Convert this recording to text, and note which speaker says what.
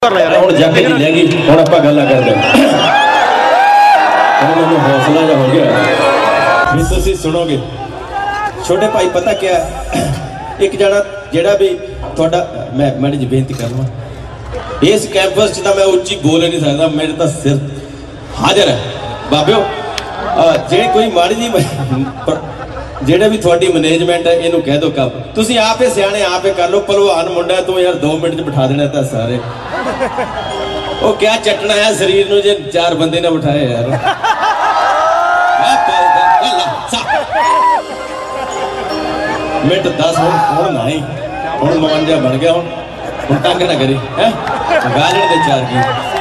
Speaker 1: ਹੁਣ ਜਾਕੇ ਦੀ ਲੈ ਗਈ ਹੁਣ ਆਪਾਂ ਗੱਲਾਂ ਕਰਦੇ ਮੈਨੂੰ ਹੌਸਲਾ ਜਾ ਹੋ ਗਿਆ ਵੀ ਤੁਸੀਂ ਸੁਣੋਗੇ छोटे भाई पता क्या एक जना जेड़ा भी थोड़ा मैं मैंने जी बेनती कर लवां इस कैंपस च मैं उच्ची बोल नहीं सकता मेरे तो सिर हाजिर है बाबियो जे कोई माड़ी जी जेड़ा भी थोड़ी मैनेजमेंट है इनू कह दो कब तुसी आप ही सियाने आप ही कर लो भलवान मुंडा तू यार 2 मिनट च बिठा देना था सारे ओ क्या चटना है शरीर नू जे 4 बंदे ने बिठाए यार मिनट 10 हूँ ना ही हूँ 52 बन गया हूँ टंग ना करी है गालण दे 4 की